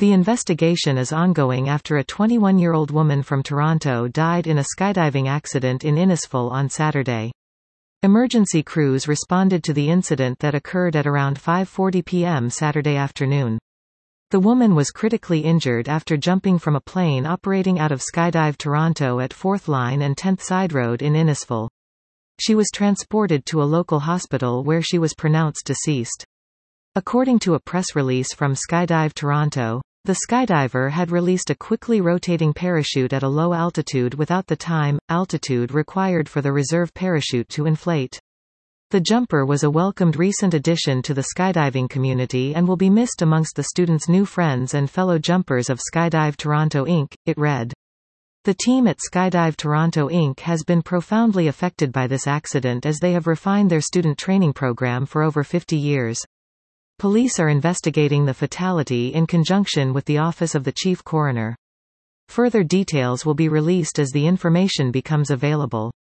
The investigation is ongoing after a 21-year-old woman from Toronto died in a skydiving accident in Innisfil on Saturday. Emergency crews responded to the incident that occurred at around 5:40 p.m. Saturday afternoon. The woman was critically injured after jumping from a plane operating out of Skydive Toronto at 4th Line and 10th Side Road in Innisfil. She was transported to a local hospital where she was pronounced deceased. According to a press release from Skydive Toronto, the skydiver had released a quickly rotating parachute at a low altitude without the altitude required for the reserve parachute to inflate. The jumper was a welcomed recent addition to the skydiving community and will be missed amongst the students' new friends and fellow jumpers of Skydive Toronto Inc., it read. The team at Skydive Toronto Inc. has been profoundly affected by this accident as they have refined their student training program for over 50 years. Police are investigating the fatality in conjunction with the Office of the Chief Coroner. Further details will be released as the information becomes available.